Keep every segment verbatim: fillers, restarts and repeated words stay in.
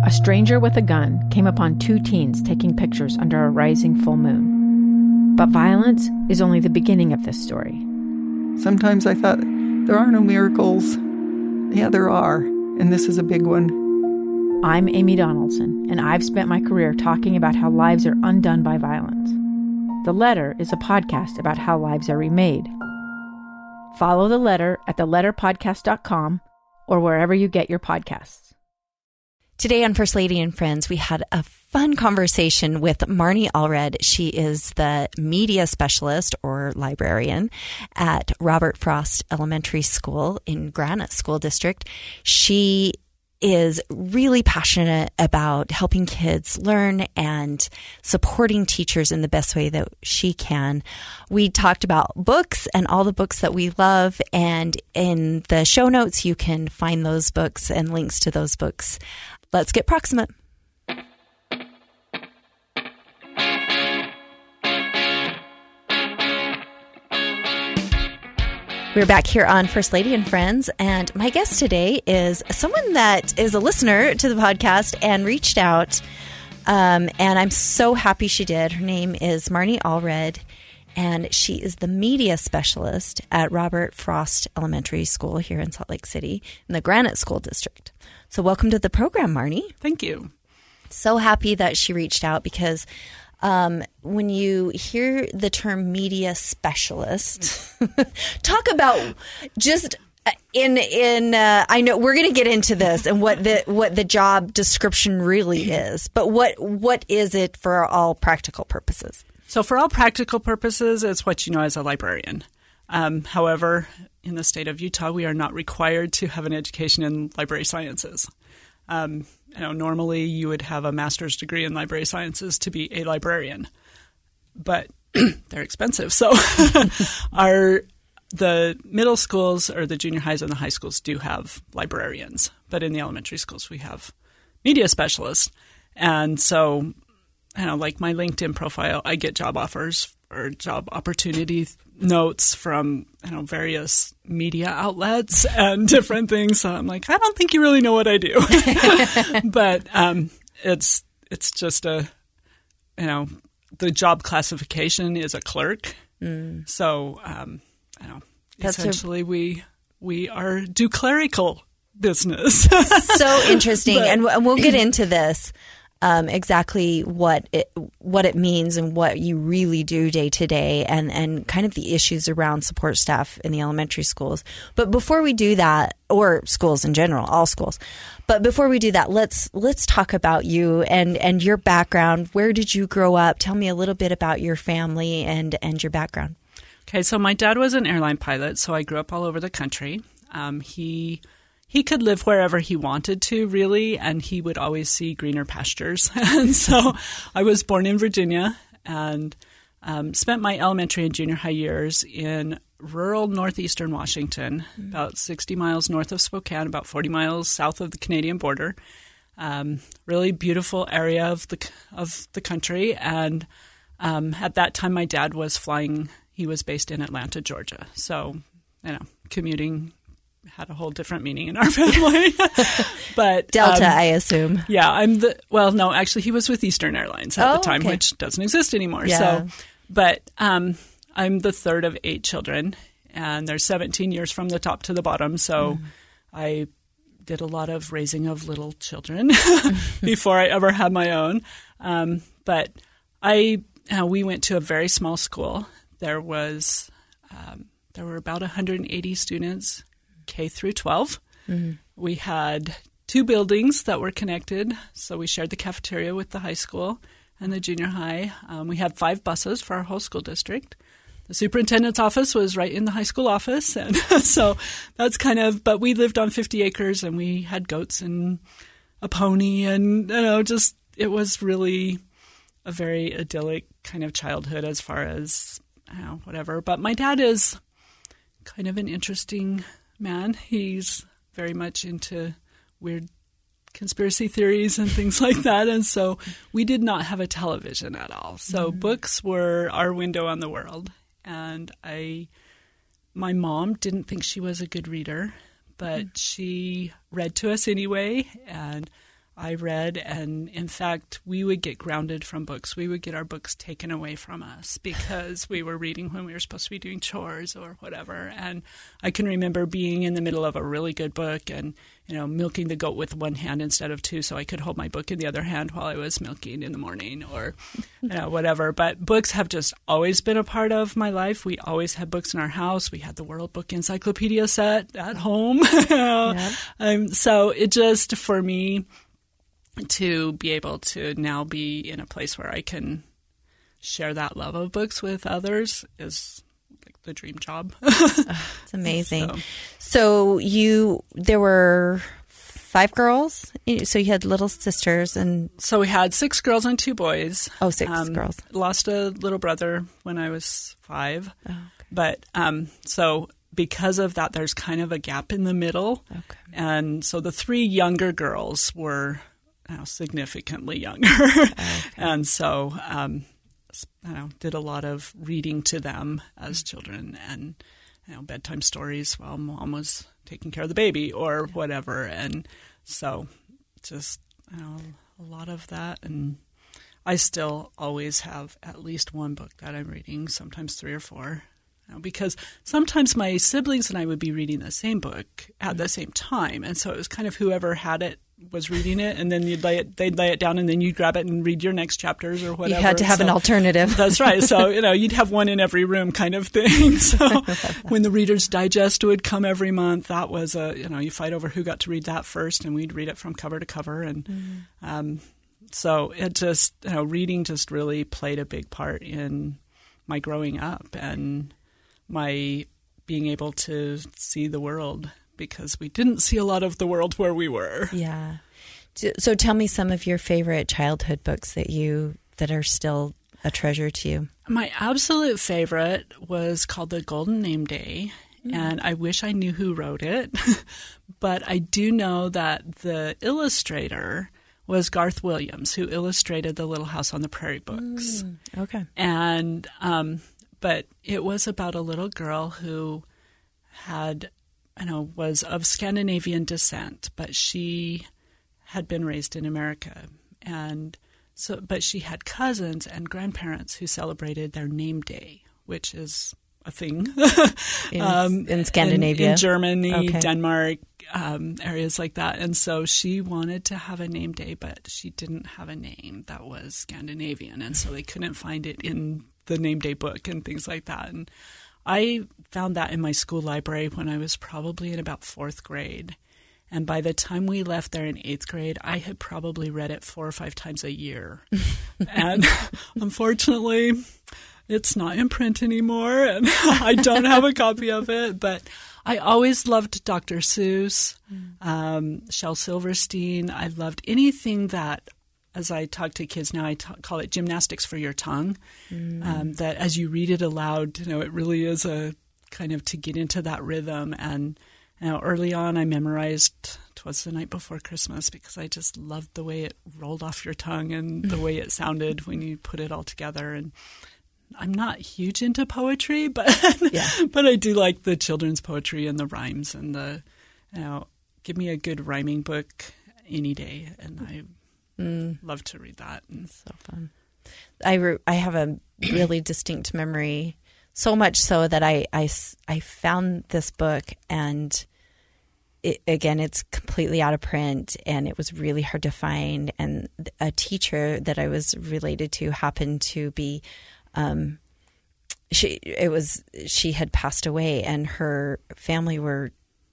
a stranger with a gun came upon two teens taking pictures under a rising full moon. But violence is only the beginning of this story. Sometimes I thought, there are no miracles. Yeah, there are, and this is a big one. I'm Amy Donaldson, and I've spent my career talking about how lives are undone by violence. The Letter is a podcast about how lives are remade. Follow The Letter at the letter podcast dot com or wherever you get your podcasts. Today on First Lady and Friends, we had a fun conversation with Marnie Allred. She is the media specialist or librarian at Robert Frost Elementary School in Granite School District. She is really passionate about helping kids learn and supporting teachers in the best way that she can. We talked about books and all the books that we love, and in the show notes you can find those books and links to those books. Let's get proximate. We're back here on First Lady and Friends, and my guest today is someone that is a listener to the podcast and reached out, um, and I'm so happy she did. Her name is Marnie Allred, and she is the media specialist at Robert Frost Elementary School here in Salt Lake City in the Granite School District. So welcome to the program, Marnie. Thank you. So happy that she reached out because Um, when you hear the term media specialist, talk about just in in. Uh, I know we're going to get into this and what the what the job description really is, but what what is it for all practical purposes? So, for all practical purposes, it's what you know as a librarian. Um, however, in the state of Utah, we are not required to have an education in library sciences. Um, you know, normally you would have a master's degree in library sciences to be a librarian, but they're expensive. So our the middle schools or the junior highs and the high schools do have librarians, but in the elementary schools we have media specialists. And so, you know, like my LinkedIn profile, I get job offers or job opportunity notes from, you know, various media outlets and different things. So I'm like, I don't think you really know what I do. But um, it's it's just a, you know, the job classification is a clerk. Mm. So, um, you know, That's essentially a- we we are do clerical business. So interesting. But, and, and we'll get into this. Um, exactly what it what it means and what you really do day to day, and and kind of the issues around support staff in the elementary schools. But before we do that, or schools in general, all schools. But before we do that, let's let's talk about you and, and your background. Where did you grow up? Tell me a little bit about your family and, and your background. Okay, so my dad was an airline pilot, so I grew up all over the country. Um, he He could live wherever he wanted to, really, and he would always see greener pastures. And so I was born in Virginia and um, spent my elementary and junior high years in rural northeastern Washington, mm-hmm. about sixty miles north of Spokane, about forty miles south of the Canadian border. Um, really beautiful area of the of the country. And um, at that time, my dad was flying. He was based in Atlanta, Georgia. So, you know, commuting had a whole different meaning in our family. But Delta, um, I assume. Yeah, I'm the well, no, actually he was with Eastern Airlines at oh, the time, okay. which doesn't exist anymore. Yeah. So but um, I'm the third of eight children, and there's seventeen years from the top to the bottom. So mm. I did a lot of raising of little children before I ever had my own. Um, but I uh, we went to a very small school. There was um, there were about one hundred eighty students, K through twelve. Mm-hmm. We had two buildings that were connected, so we shared the cafeteria with the high school and the junior high. Um, we had five buses for our whole school district. The superintendent's office was right in the high school office, and so that's kind of. But we lived on fifty acres, and we had goats and a pony, and you know, just it was really a very idyllic kind of childhood as far as you know, whatever. But my dad is kind of an interesting man. He's very much into weird conspiracy theories and things like that. And so we did not have a television at all. So mm-hmm. books were our window on the world. And I, my mom didn't think she was a good reader, but mm-hmm. she read to us anyway. And I read, and in fact, we would get grounded from books. We would get our books taken away from us because we were reading when we were supposed to be doing chores or whatever. And I can remember being in the middle of a really good book and, you know, milking the goat with one hand instead of two so I could hold my book in the other hand while I was milking in the morning or, you know, whatever. But books have just always been a part of my life. We always had books in our house. We had the World Book Encyclopedia set at home. you know? Yep. um, so it just, for me, to be able to now be in a place where I can share that love of books with others is like the dream job. Oh, it's amazing. So. so you, there were five girls. So you had little sisters, and so we had six girls and two boys. Oh, six um, girls. Lost a little brother when I was five, oh, okay. but um, so. Because of that, there's kind of a gap in the middle. Okay. And so the three younger girls were you know, significantly younger. Okay. And so um, I know, did a lot of reading to them as children and you know, bedtime stories while mom was taking care of the baby or whatever. And so just you know, a lot of that. And I still always have at least one book that I'm reading, sometimes three or four. Because sometimes my siblings and I would be reading the same book at the same time. And so it was kind of whoever had it was reading it, and then you'd lay it, they'd lay it down, and then you'd grab it and read your next chapters or whatever. You had to have so, an alternative. That's right. So, you know, you'd have one in every room kind of thing. So when the Reader's Digest would come every month, that was a, you know, you fight over who got to read that first, and we'd read it from cover to cover. And mm. um, so it just, you know, reading just really played a big part in my growing up and my being able to see the world, because we didn't see a lot of the world where we were. Yeah. So tell me some of your favorite childhood books that you that are still a treasure to you. My absolute favorite was called The Golden Name Day, mm. and I wish I knew who wrote it, but I do know that the illustrator was Garth Williams, who illustrated the Little House on the Prairie books. Mm. Okay. And um But it was about a little girl who had, I know, was of Scandinavian descent, but she had been raised in America. And so, but she had cousins and grandparents who celebrated their name day, which is a thing. in, um, in Scandinavia? In, in Germany, okay. Denmark, um, areas like that. And so she wanted to have a name day, but she didn't have a name that was Scandinavian. And so they couldn't find it in the name day book and things like that. And I found that in my school library when I was probably in about fourth grade. And by the time we left there in eighth grade, I had probably read it four or five times a year. And unfortunately, it's not in print anymore, and I don't have a copy of it. But I always loved Doctor Seuss, um, Shel Silverstein. I loved anything that, as I talk to kids now, I t- call it gymnastics for your tongue. Mm. Um, that as you read it aloud, you know, it really is a kind of to get into that rhythm. And you know, early on, I memorized "'Twas the Night Before Christmas" because I just loved the way it rolled off your tongue and the way it sounded when you put it all together. And I'm not huge into poetry, but yeah. but I do like the children's poetry and the rhymes and the, you know, give me a good rhyming book any day, and I mm. love to read that. And so fun. I re- I have a really distinct memory, so much so that I, I, I found this book, and it, again, it's completely out of print, and it was really hard to find. And a teacher that I was related to happened to be Um, she it was she had passed away, and her family were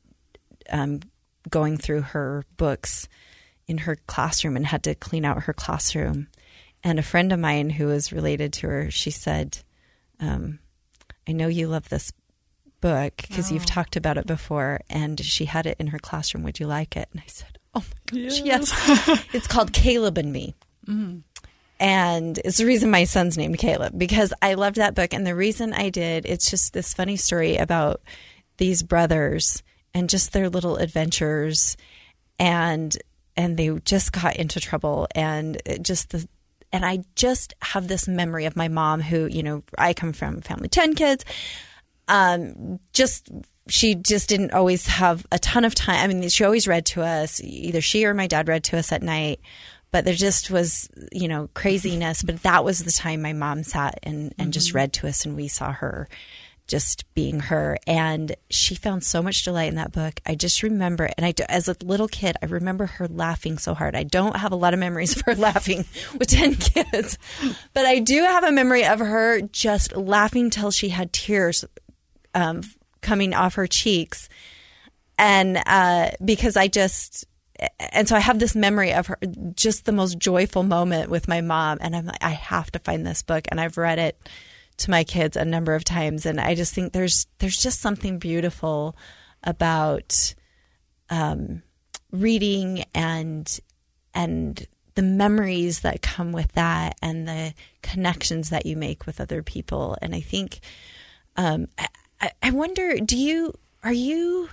um, going through her books in her classroom and had to clean out her classroom. And a friend of mine who was related to her, she said, um, "I know you love this book because oh. you've talked about it before, and she had it in her classroom. Would you like it?" And I said, "Oh my gosh, yes!" yes. It's called Caleb and Me. Mm. And it's the reason my son's named Caleb, because I loved that book. And the reason I did, it's just this funny story about these brothers and just their little adventures. And and they just got into trouble. And it just the and I just have this memory of my mom who, you know, I come from family ten kids, um, just she just didn't always have a ton of time. I mean, she always read to us. Either she or my dad read to us at night. But there just was, you know, craziness. But that was the time my mom sat and, and mm-hmm. just read to us, and we saw her just being her. And she found so much delight in that book. I just remember, and I, as a little kid, I remember her laughing so hard. I don't have a lot of memories of her laughing with ten kids, but I do have a memory of her just laughing till she had tears um, coming off her cheeks. And uh, because I just, and so I have this memory of her, just the most joyful moment with my mom. And I'm like, I have to find this book. And I've read it to my kids a number of times. And I just think there's, there's just something beautiful about um, reading and, and the memories that come with that and the connections that you make with other people. And I think, um, I, I wonder, do you, are you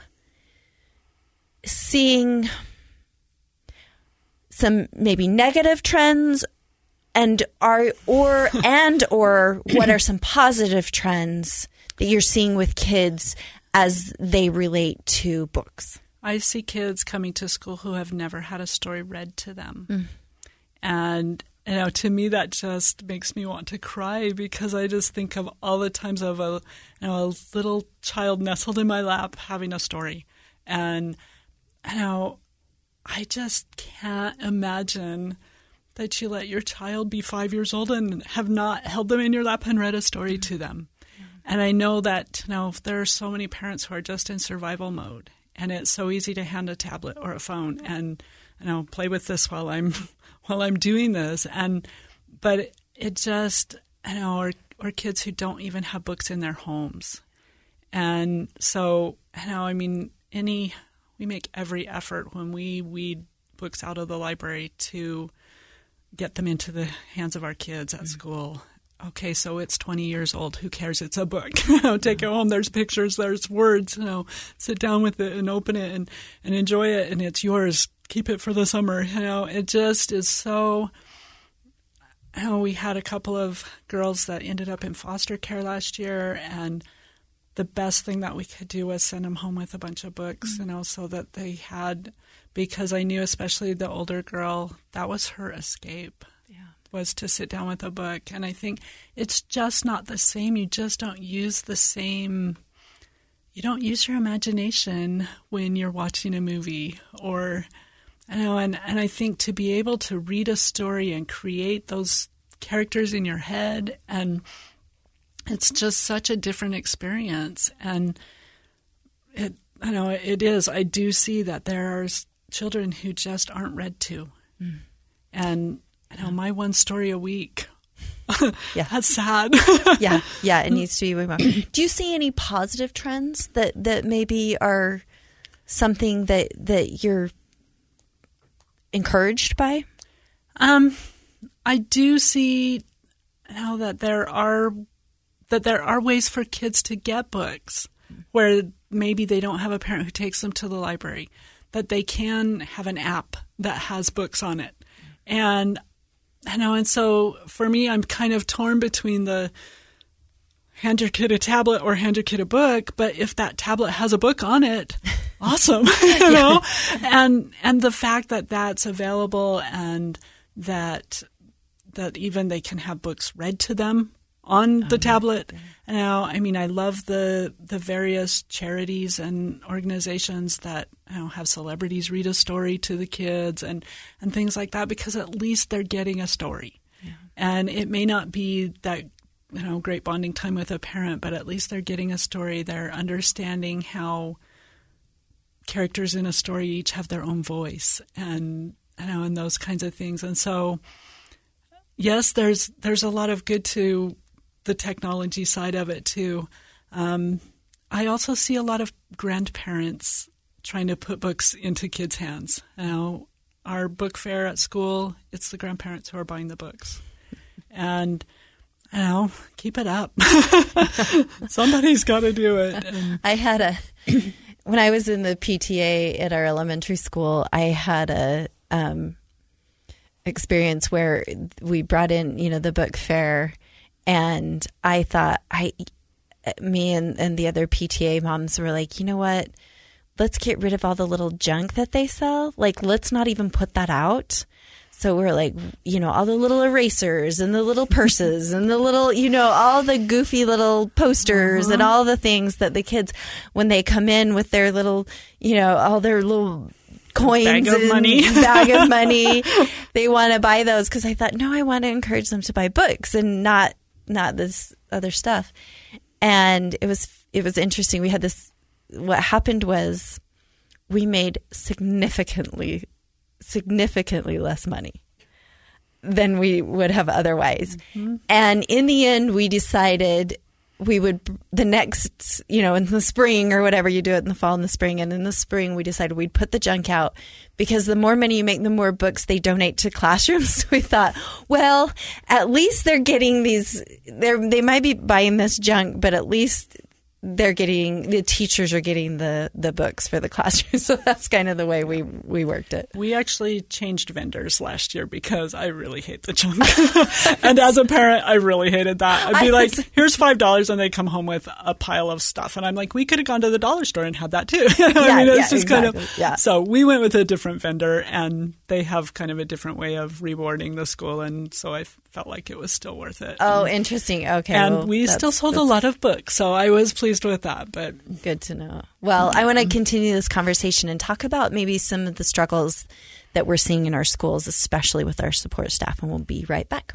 seeing some maybe negative trends, and are or and or what are some positive trends that you're seeing with kids as they relate to books? I see kids coming to school who have never had a story read to them. Mm. And, you know, to me, that just makes me want to cry, because I just think of all the times of a, you know, a little child nestled in my lap having a story. And, you know, I just can't imagine that you let your child be five years old and have not held them in your lap and read a story to them. Mm-hmm. And I know that, you know, there are so many parents who are just in survival mode, and it's so easy to hand a tablet or a phone and, you know, play with this while I'm while I'm doing this. And but it, it just, you know, or or kids who don't even have books in their homes. And so, you know, I mean, any we make every effort when we weed books out of the library to get them into the hands of our kids at mm-hmm. school. Okay, so it's twenty years old. Who cares? It's a book. You know, take it home. There's pictures. There's words. You know, sit down with it and open it and, and enjoy it. And it's yours. Keep it for the summer. You know, it just is so. You know, we had a couple of girls that ended up in foster care last year, and the best thing that we could do was send them home with a bunch of books. Mm-hmm. You know, so that they had, because I knew, especially the older girl, that was her escape. Was to sit down with a book. And I think it's just not the same. You just don't use the same, you don't use your imagination when you're watching a movie or, you know, and, and I think to be able to read a story and create those characters in your head, and it's just such a different experience. And it, I know it is, I do see that there are children who just aren't read to. Mm. And I know, my one story a week. Yeah. That's sad. yeah. Yeah. It needs to be way more. Do you see any positive trends that, that maybe are something that, that you're encouraged by? Um, I do see now that there are, that there are ways for kids to get books where maybe they don't have a parent who takes them to the library, that they can have an app that has books on it. And I know, and so for me, I'm kind of torn between the hand your kid a tablet or hand your kid a book. But if that tablet has a book on it, awesome, you know. And and the fact that that's available, and that that even they can have books read to them on the um, tablet. Yeah. Now, I mean, I love the the various charities and organizations that, you know, have celebrities read a story to the kids and, and things like that, because at least they're getting a story. Yeah. And it may not be that, you know, great bonding time with a parent, but at least they're getting a story. They're understanding how characters in a story each have their own voice, and, you know, and those kinds of things. And so, yes, there's there's a lot of good to the technology side of it too. Um, I also see a lot of grandparents trying to put books into kids' hands. You know, our book fair at school, it's the grandparents who are buying the books. And, you know, keep it up. Somebody's got to do it. And I had a, when I was in the P T A at our elementary school, I had a um, experience where we brought in, you know, the book fair. And I thought, I me and, and the other P T A moms were like, you know what? Let's get rid of all the little junk that they sell. Like, let's not even put that out. So we're like, you know, all the little erasers and the little purses and the little, you know, all the goofy little posters uh-huh. and all the things that the kids, when they come in with their little, you know, all their little coins bag of and money. bag of money, they want to buy those. Because I thought, no, I want to encourage them to buy books and not not this other stuff. And it was it was interesting. We had this. What happened was we made significantly. significantly less money than we would have otherwise. Mm-hmm. And in the end, we decided we would, the next, you know, in the spring or whatever, you do it in the fall and the spring. And in the spring, we decided we'd put the junk out because the more money you make, the more books they donate to classrooms. So we thought, well, at least they're getting these, they're, they might be buying this junk, but at least they're getting, the teachers are getting the, the books for the classroom. So that's kind of the way we, we worked it. We actually changed vendors last year because I really hate the junk. And as a parent, I really hated that. I'd be I like, was, here's five dollars, and they come home with a pile of stuff. And I'm like, we could have gone to the dollar store and had that too. I yeah, mean, it's yeah, just exactly. kind of, yeah. So we went with a different vendor, and they have kind of a different way of rewarding the school. And so I felt like it was still worth it. Oh, and, interesting. Okay. And well, we still sold a lot of books. So I was pleased with that. But good to know. Well, I want to continue this conversation and talk about maybe some of the struggles that we're seeing in our schools, especially with our support staff. And we'll be right back.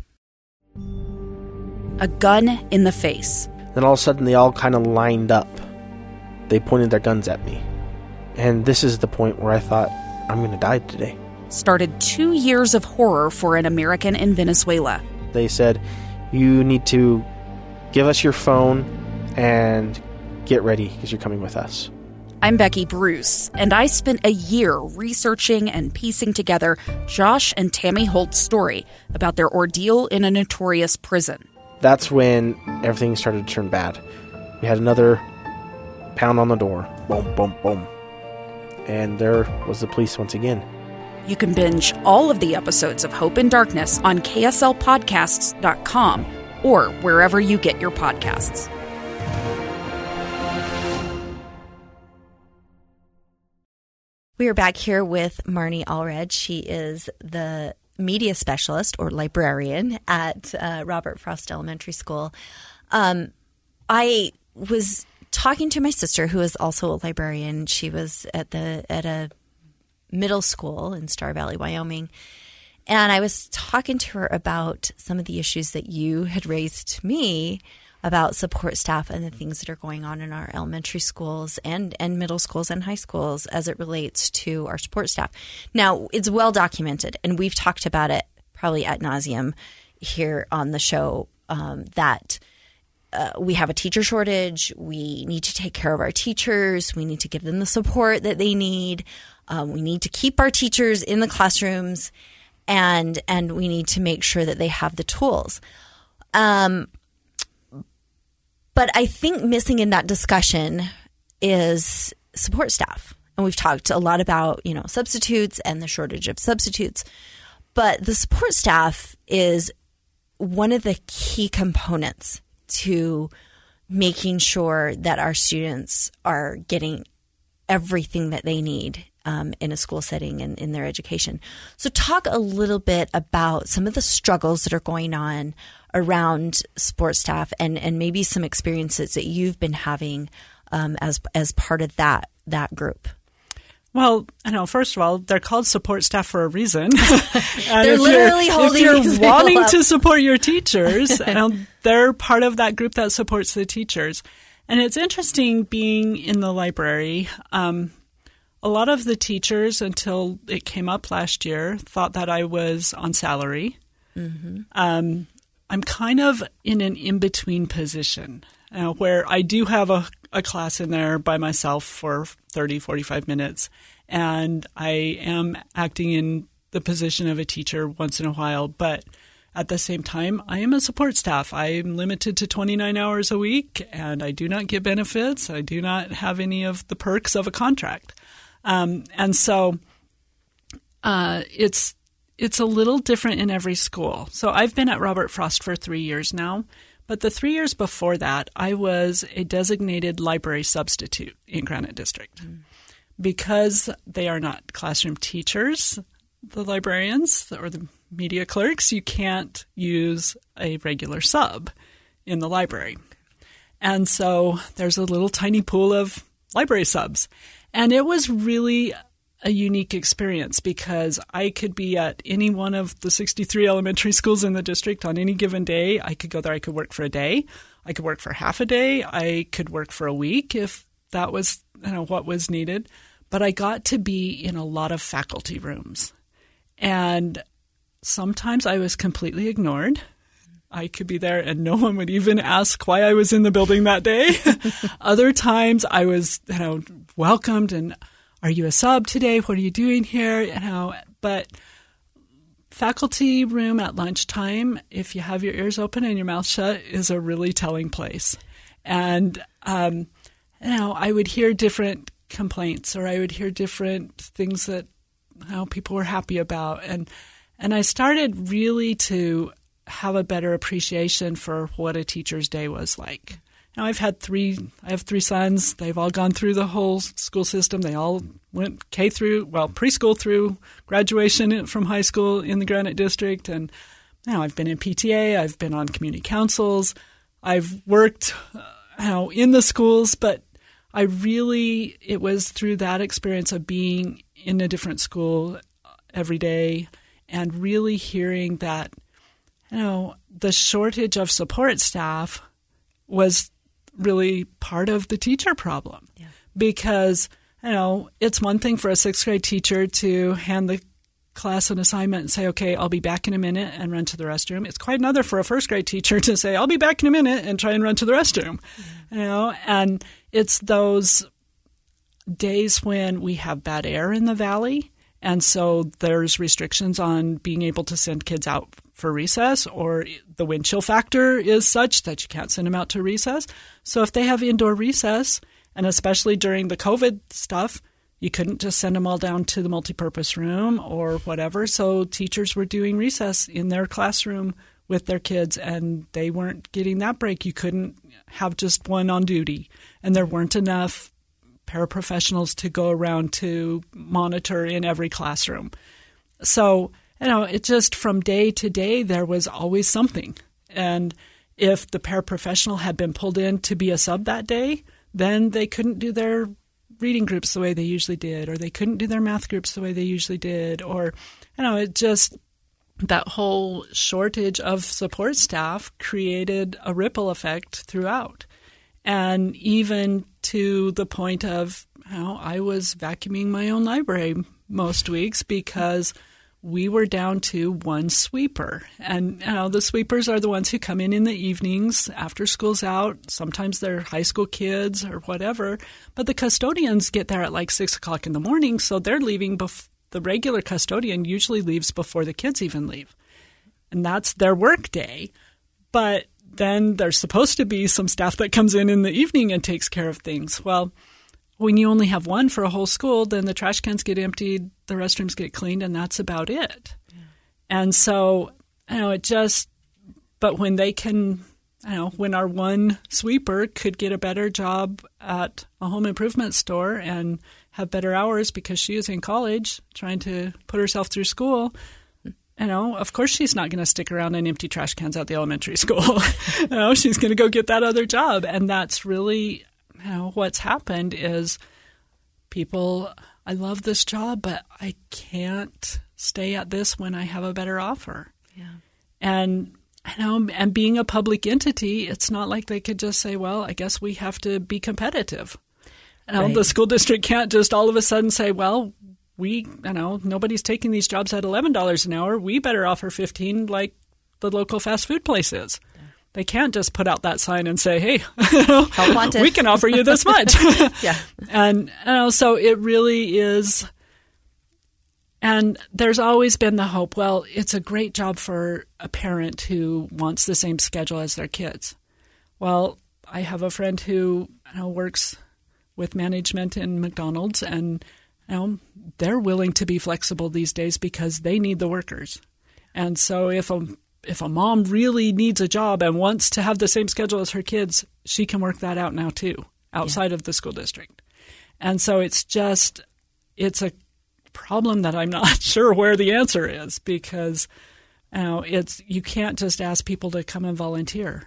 A gun in the face. Then all of a sudden, they all kind of lined up. They pointed their guns at me. And this is the point where I thought, I'm going to die today. Started two years of horror for an American in Venezuela. They said, you need to give us your phone and get ready because you're coming with us. I'm Becky Bruce, and I spent a year researching and piecing together Josh and Tammy Holt's story about their ordeal in a notorious prison. That's when everything started to turn bad. We had another pound on the door. Boom, boom, boom. And there was the police once again. You can binge all of the episodes of Hope in Darkness on K S L podcasts dot com or wherever you get your podcasts. We are back here with Marnie Allred. She is the media specialist or librarian at uh, Robert Frost Elementary School. Um, I was talking to my sister, who is also a librarian. She was at the at a middle school in Star Valley, Wyoming. And I was talking to her about some of the issues that you had raised to me about support staff and the things that are going on in our elementary schools and, and middle schools and high schools as it relates to our support staff. Now, it's well documented, and we've talked about it probably ad nauseum here on the show, um, that uh, we have a teacher shortage. We need to take care of our teachers. We need to give them the support that they need. Um, we need to keep our teachers in the classrooms, and and we need to make sure that they have the tools. Um, but I think missing in that discussion is support staff. And we've talked a lot about, you know, substitutes and the shortage of substitutes. But the support staff is one of the key components to making sure that our students are getting everything that they need um, in a school setting and in their education. So talk a little bit about some of the struggles that are going on around support staff and, and maybe some experiences that you've been having um, as as part of that that group. Well, I know, first of all, they're called support staff for a reason. They're if literally holding If these you're wanting up. to support your teachers, um, they're part of that group that supports the teachers. And it's interesting being in the library. Um, a lot of the teachers, until it came up last year, thought that I was on salary. Mm-hmm. Um, I'm kind of in an in-between position uh, where I do have a, a class in there by myself for thirty, forty-five minutes, and I am acting in the position of a teacher once in a while, but at the same time, I am a support staff. I am limited to twenty-nine hours a week, and I do not get benefits. I do not have any of the perks of a contract. Um, and so uh, it's it's a little different in every school. So I've been at Robert Frost for three years now, But the three years before that, I was a designated library substitute in Granite District. Mm. Because they are not classroom teachers, the librarians or the media clerks, you can't use a regular sub in the library. And so there's a little tiny pool of library subs. And it was really a unique experience because I could be at any one of the sixty-three elementary schools in the district on any given day. I could go there. I could work for a day. I could work for half a day. I could work for a week if that was, you know, what was needed. But I got to be in a lot of faculty rooms. And sometimes I was completely ignored. I could be there and no one would even ask why I was in the building that day. Other times I was, you know, welcomed and, are you a sub today? What are you doing here? You know, but faculty room at lunchtime, if you have your ears open and your mouth shut, is a really telling place. And, um, you know, I would hear different complaints or I would hear different things that how people were happy about. And, and I started really to have a better appreciation for what a teacher's day was like. Now, I've had three, I have three sons. They've all gone through the whole school system. They all went K through, well, preschool through graduation from high school in the Granite District. And now I've been in P T A. I've been on community councils. I've worked uh, you know, in the schools. But I really, it was through that experience of being in a different school every day and really hearing that, you know, the shortage of support staff was really part of the teacher problem. Yeah. Because, you know, it's one thing for a sixth grade teacher to hand the class an assignment and say, okay, I'll be back in a minute and run to the restroom. It's quite another for a first grade teacher to say, I'll be back in a minute and try and run to the restroom. Mm-hmm. You know, and it's those days when we have bad air in the valley. And so there's restrictions on being able to send kids out for recess, or the wind chill factor is such that you can't send them out to recess. So if they have indoor recess, and especially during the COVID stuff, you couldn't just send them all down to the multipurpose room or whatever. So teachers were doing recess in their classroom with their kids, and they weren't getting that break. You couldn't have just one on duty, and there weren't enough paraprofessionals to go around to monitor in every classroom. So, you know, it just from day to day, there was always something. And if the paraprofessional had been pulled in to be a sub that day, then they couldn't do their reading groups the way they usually did, or they couldn't do their math groups the way they usually did, or, you know, it just, that whole shortage of support staff created a ripple effect throughout. And even to the point of how I was vacuuming my own library most weeks because we were down to one sweeper. And you know, the sweepers are the ones who come in in the evenings after school's out. Sometimes they're high school kids or whatever. But the custodians get there at like six o'clock in the morning, so they're leaving bef- the regular custodian usually leaves before the kids even leave. And that's their work day. But then there's supposed to be some staff that comes in in the evening and takes care of things. Well, when you only have one for a whole school, then the trash cans get emptied, the restrooms get cleaned, and that's about it. Yeah. And so, you know, it just, but when they can, you know, when our one sweeper could get a better job at a home improvement store and have better hours because she is in college trying to put herself through school, you know, of course she's not going to stick around and empty trash cans at the elementary school. You know, she's going to go get that other job. And that's really, you know, what's happened is people, I love this job, but I can't stay at this when I have a better offer. Yeah. And, you know, and being a public entity, it's not like they could just say, well, I guess we have to be competitive. You know, right. The school district can't just all of a sudden say, well, we, you know, nobody's taking these jobs at eleven dollars an hour. We better offer fifteen like the local fast food places. Yeah. They can't just put out that sign and say, hey, we can offer you this much. Yeah. And, you know, so it really is. And there's always been the hope, well, it's a great job for a parent who wants the same schedule as their kids. Well, I have a friend who, you know, works with management in McDonald's, and you know, they're willing to be flexible these days because they need the workers. And so if a if a mom really needs a job and wants to have the same schedule as her kids, she can work that out now too, outside yeah. of the school district. And so it's just, it's a problem that I'm not sure where the answer is, because you know, it's you can't just ask people to come and volunteer.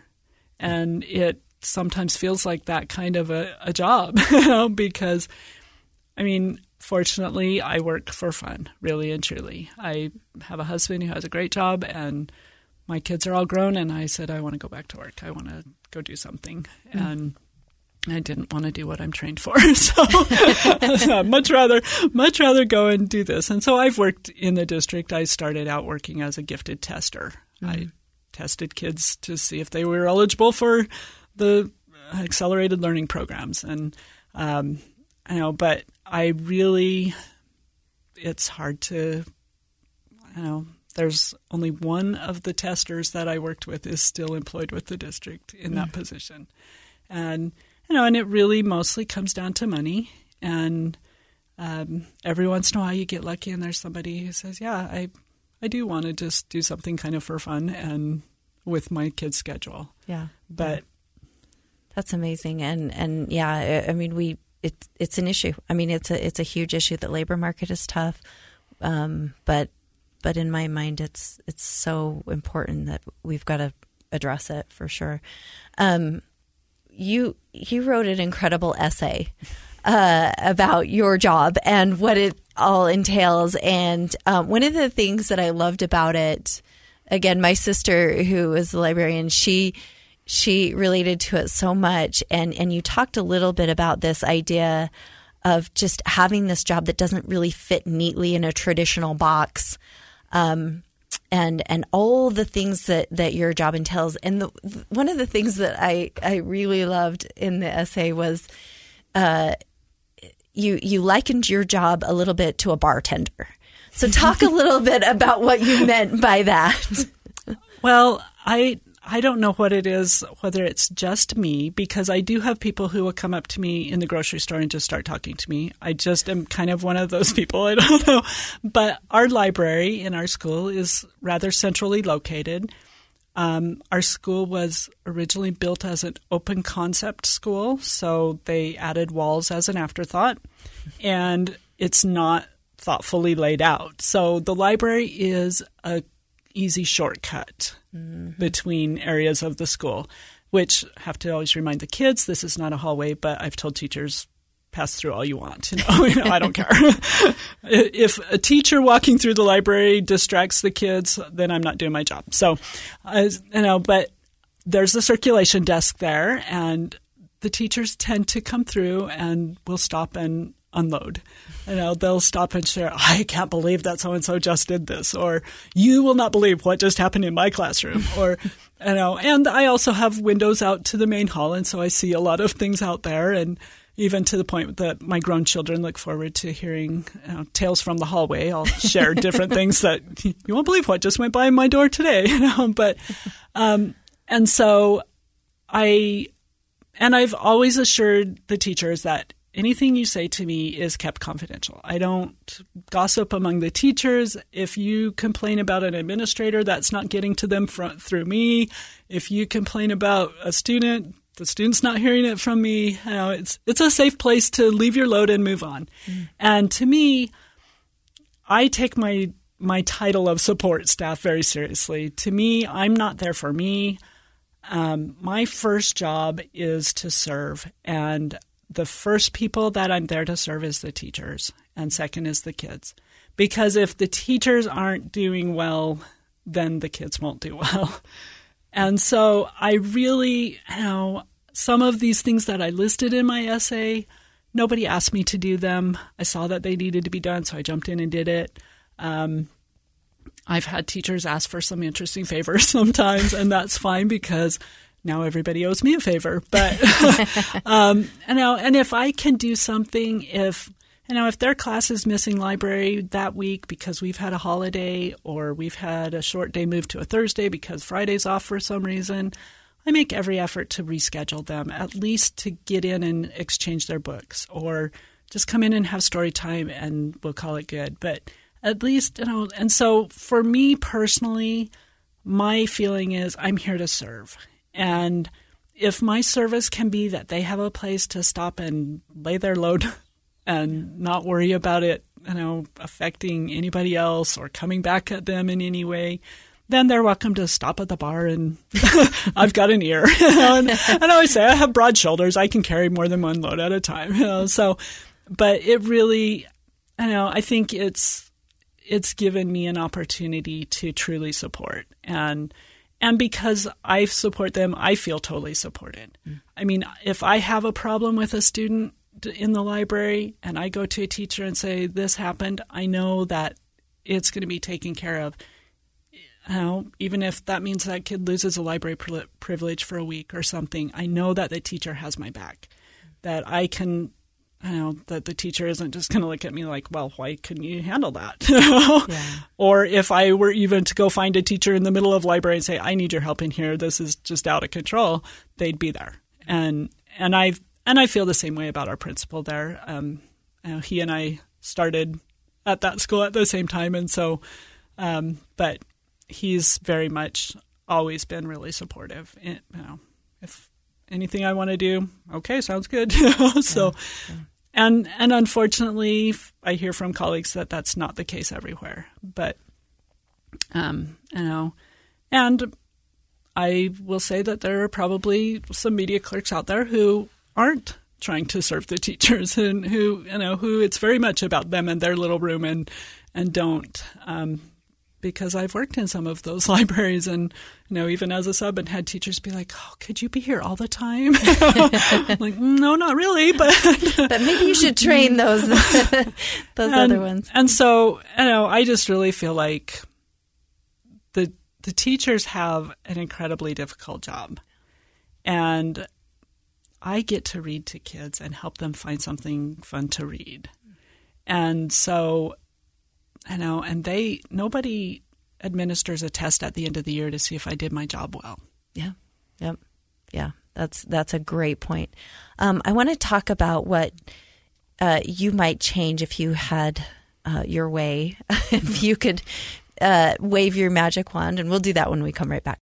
And it sometimes feels like that kind of a, a job, you know, because, I mean, fortunately, I work for fun, really and truly. I have a husband who has a great job, and my kids are all grown, and I said, I want to go back to work. I want to go do something. Mm. And I didn't want to do what I'm trained for. So I'd much rather, much rather go and do this. And so I've worked in the district. I started out working as a gifted tester. Mm. I tested kids to see if they were eligible for the accelerated learning programs. And, um, I know, but I really, it's hard to, you know, there's only one of the testers that I worked with is still employed with the district in that mm. position. And, you know, and it really mostly comes down to money. And um, every once in a while you get lucky and there's somebody who says, yeah, I, I do want to just do something kind of for fun and with my kids' schedule. Yeah. But that's amazing. And, and yeah, I mean, we, it's, it's an issue. I mean, it's a, it's a huge issue. The labor market is tough. Um, but, but in my mind, it's, it's so important that we've got to address it for sure. Um, you, you wrote an incredible essay, uh, about your job and what it all entails. And, um, one of the things that I loved about it, again, my sister, who is the librarian, she, she related to it so much. And, and you talked a little bit about this idea of just having this job that doesn't really fit neatly in a traditional box. Um, and, and all the things that, that your job entails. And the, one of the things that I, I really loved in the essay was, uh, you, you likened your job a little bit to a bartender. So talk a little bit about what you meant by that. Well, I I don't know what it is, whether it's just me, because I do have people who will come up to me in the grocery store and just start talking to me. I just am kind of one of those people. I don't know. But our library in our school is rather centrally located. Um, our school was originally built as an open concept school, so they added walls as an afterthought, and it's not thoughtfully laid out. So the library is a easy shortcut mm-hmm. between areas of the school, which have to always remind the kids, this is not a hallway, but I've told teachers, pass through all you want. You know, you know I don't care. If a teacher walking through the library distracts the kids, then I'm not doing my job. So, uh, you know, but there's a circulation desk there, and the teachers tend to come through and will stop and unload. You know, they'll stop and share, I can't believe that so-and-so just did this, or you will not believe what just happened in my classroom, or, you know, and I also have windows out to the main hall, and so I see a lot of things out there, and even to the point that my grown children look forward to hearing, you know, tales from the hallway. I'll share different things that you won't believe what just went by my door today, you know, but, um, and so I, and I've always assured the teachers that anything you say to me is kept confidential. I don't gossip among the teachers. If you complain about an administrator, that's not getting to them fr- through me. If you complain about a student, the student's not hearing it from me. You know, it's it's a safe place to leave your load and move on. Mm. And to me, I take my my title of support staff very seriously. To me, I'm not there for me. Um, my first job is to serve, and the first people that I'm there to serve is the teachers, and second is the kids. Because if the teachers aren't doing well, then the kids won't do well. And so I really, you know, some of these things that I listed in my essay, nobody asked me to do them. I saw that they needed to be done, so I jumped in and did it. Um, I've had teachers ask for some interesting favors sometimes, and that's fine because now everybody owes me a favor. But, um, you know, and if I can do something, if, you know, if their class is missing library that week because we've had a holiday or we've had a short day moved to a Thursday because Friday's off for some reason, I make every effort to reschedule them, at least to get in and exchange their books, or just come in and have story time and we'll call it good. But at least, you know, and so for me personally, my feeling is I'm here to serve. And if my service can be that they have a place to stop and lay their load and not worry about it, you know, affecting anybody else or coming back at them in any way, then they're welcome to stop at the bar and I've got an ear. You know, and, and I always say I have broad shoulders. I can carry more than one load at a time. You know, so, but it really, I know, I think it's it's given me an opportunity to truly support. And and because I support them, I feel totally supported. Mm. I mean, if I have a problem with a student in the library and I go to a teacher and say, this happened, I know that it's going to be taken care of. You know, even if that means that kid loses a library pri- privilege for a week or something, I know that the teacher has my back, that I can, you know, that the teacher isn't just going to look at me like, well, why couldn't you handle that? Yeah. Or if I were even to go find a teacher in the middle of library and say, I need your help in here, this is just out of control, they'd be there. And and I and I feel the same way about our principal there. Um, you know, he and I started at that school at the same time, and so, um, but. He's very much always been really supportive. You know, if anything I want to do, okay, sounds good. so, yeah, yeah. and and unfortunately, I hear from colleagues that that's not the case everywhere. But, um, you know, and I will say that there are probably some media clerks out there who aren't trying to serve the teachers and who, you know, who it's very much about them and their little room and and don't. Um, Because I've worked in some of those libraries and, you know, even as a sub and had teachers be like, oh, could you be here all the time? Like, no, not really, but. But maybe you should train those, those and, other ones. And so, you know, I just really feel like the the teachers have an incredibly difficult job. And I get to read to kids and help them find something fun to read. And so, I know, and they nobody administers a test at the end of the year to see if I did my job well. Yeah, yep, yeah. That's that's a great point. Um, I want to talk about what uh, you might change if you had uh, your way. If you could uh, wave your magic wand, and we'll do that when we come right back.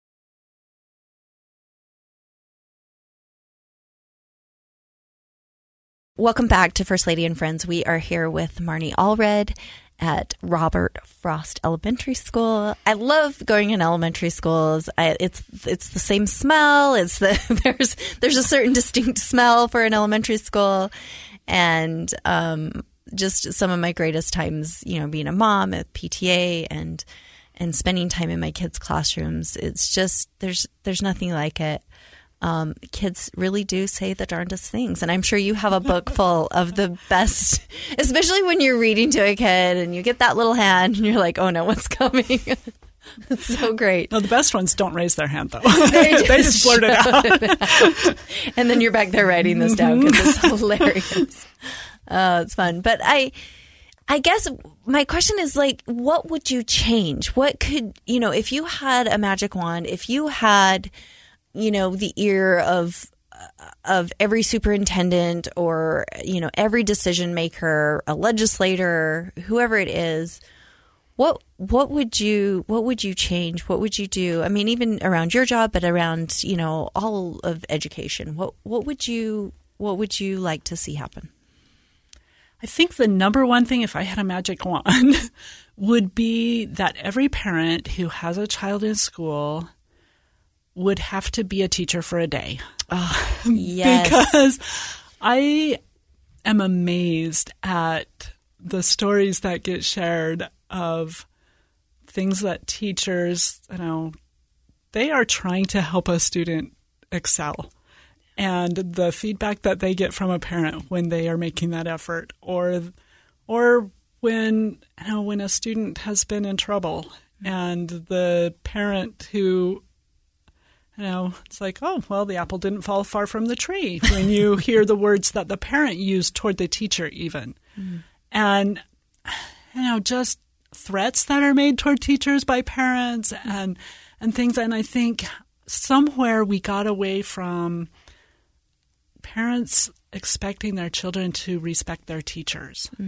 Welcome back to First Lady and Friends. We are here with Marnie Allred at Robert Frost Elementary School. I love going in elementary schools. I, it's it's the same smell. It's the there's there's a certain distinct smell for an elementary school, and um, just some of my greatest times, you know, being a mom at P T A and and spending time in my kids' classrooms. It's just there's there's nothing like it. Um, kids really do say the darndest things. And I'm sure you have a book full of the best, especially when you're reading to a kid and you get that little hand and you're like, oh no, what's coming? It's so great. No, the best ones don't raise their hand, though. They just, they just blurt it out. it out. And then you're back there writing this down because it's hilarious. Oh, it's fun. But I... I guess my question is like, what would you change? What could, you know, if you had a magic wand, if you had, you know, the ear of of every superintendent or, you know, every decision maker, a legislator, whoever it is, what what would you what would you change? What would you do? I mean, even around your job, but around, you know, all of education. What what would you what would you like to see happen? I think the number one thing, if I had a magic wand, would be that every parent who has a child in school would have to be a teacher for a day. Oh, yes. Because I am amazed at the stories that get shared of things that teachers, you know, they are trying to help a student excel. And the feedback that they get from a parent when they are making that effort, or, or when you know, when a student has been in trouble, and the parent who, you know, it's like, oh, well, the apple didn't fall far from the tree. When you hear the words that the parent used toward the teacher, even, mm. and you know, just threats that are made toward teachers by parents, and and things. And I think somewhere we got away from parents expecting their children to respect their teachers. Mm.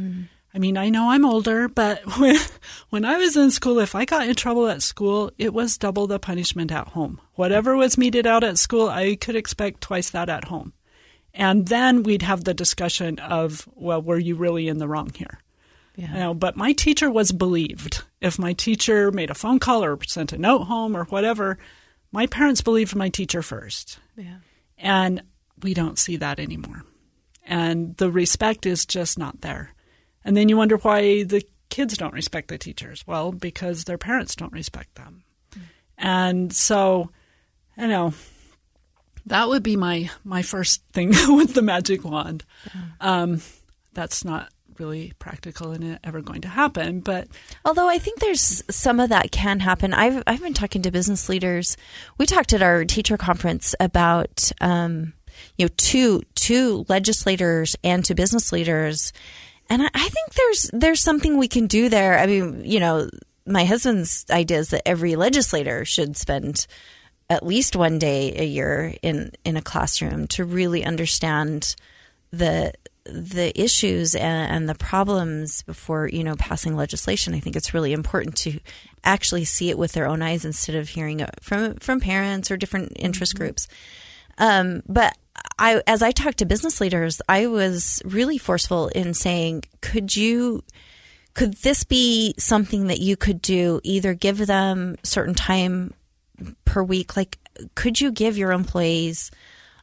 I mean, I know I'm older, but when, when I was in school, if I got in trouble at school, it was double the punishment at home. Whatever was meted out at school, I could expect twice that at home. And then we'd have the discussion of, well, were you really in the wrong here? Yeah. You know, but my teacher was believed. If my teacher made a phone call or sent a note home or whatever, my parents believed my teacher first. Yeah. And we don't see that anymore. And the respect is just not there. And then you wonder why the kids don't respect the teachers. Well, because their parents don't respect them. Mm. And so, you know, that would be my, my first thing with the magic wand. Yeah. Um, that's not really practical and ever going to happen. But although I think there's some of that can happen. I've I've been talking to business leaders. We talked at our teacher conference about um, you know two two legislators and to business leaders. And I think there's there's something we can do there. I mean, you know, my husband's idea is that every legislator should spend at least one day a year in, in a classroom to really understand the the issues and, and the problems before, you know, passing legislation. I think it's really important to actually see it with their own eyes instead of hearing it from from parents or different interest mm-hmm. groups. Um, but I, as I talked to business leaders, I was really forceful in saying, could you, could this be something that you could do? Either give them certain time per week, like could you give your employees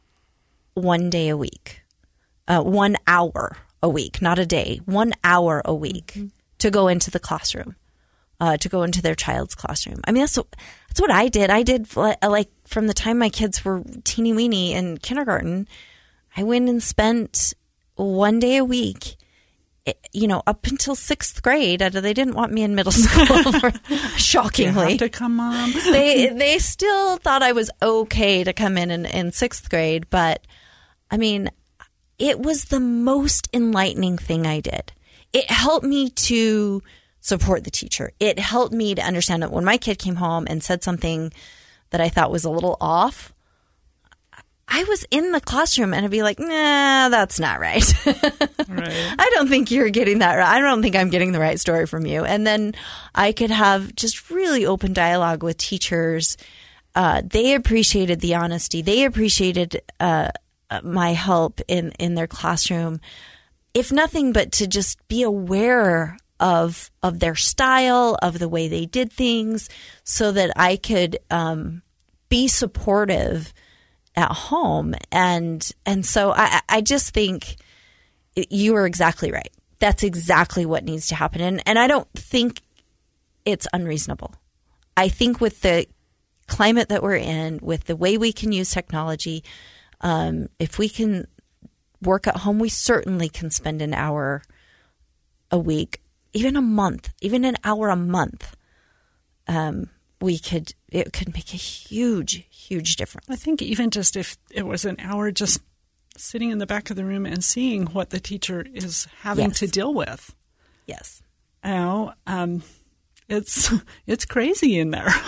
one day a week, uh, one hour a week, not a day, one hour a week mm-hmm. to go into the classroom, uh, to go into their child's classroom. I mean, that's what, that's what I did. I did like from the time my kids were teeny weeny in kindergarten, I went and spent one day a week, you know, up until sixth grade. They didn't want me in middle school, shockingly. You have to come, Mom. they they still thought I was okay to come in, in in sixth grade, but I mean, it was the most enlightening thing I did. It helped me to support the teacher. It helped me to understand that when my kid came home and said something that I thought was a little off, I was in the classroom and I'd be like, nah, that's not right. Right. I don't think you're getting that right. I don't think I'm getting the right story from you. And then I could have just really open dialogue with teachers. Uh, they appreciated the honesty. They appreciated uh, my help in, in their classroom, if nothing but to just be aware of of their style, of the way they did things, so that I could um, be supportive at home. And and so I, I just think you are exactly right. That's exactly what needs to happen. And, and I don't think it's unreasonable. I think with the climate that we're in, with the way we can use technology, um, if we can work at home, we certainly can spend an hour a week, even a month, even an hour a month. Um, we could, it could make a huge, huge difference. I think even just if it was an hour just sitting in the back of the room and seeing what the teacher is having yes. to deal with. Yes. You know, um, it's, it's crazy in there.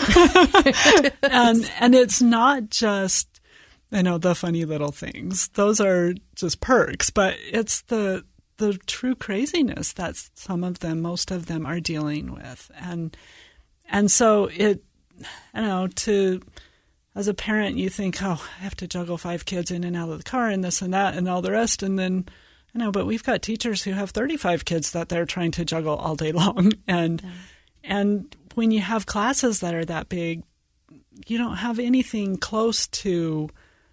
and, and it's not just, you know, the funny little things. Those are just perks, but it's the, the true craziness that some of them, most of them are dealing with. And, and so it, you know, to, as a parent, you think, oh, I have to juggle five kids in and out of the car and this and that and all the rest. And then, you know, but we've got teachers who have thirty-five kids that they're trying to juggle all day long. And, yeah. and when you have classes that are that big, you don't have anything close to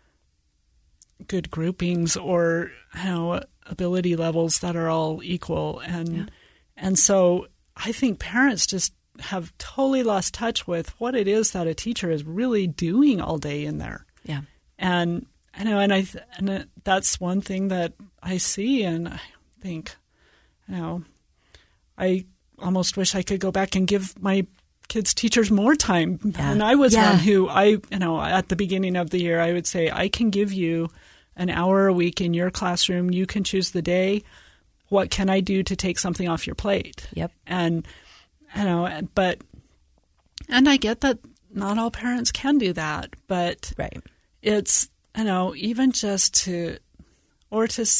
good groupings or, you know, ability levels that are all equal. And, yeah. and so I think parents just have totally lost touch with what it is that a teacher is really doing all day in there. Yeah. And I know, and I, and that's one thing that I see, and I think, you know, I almost wish I could go back and give my kids' teachers more time. Yeah. And I was yeah. one who I, you know, at the beginning of the year, I would say, I can give you an hour a week in your classroom. You can choose the day. What can I do to take something off your plate? Yep. And, you know, but, and I get that not all parents can do that, but right. it's, you know, even just to, or to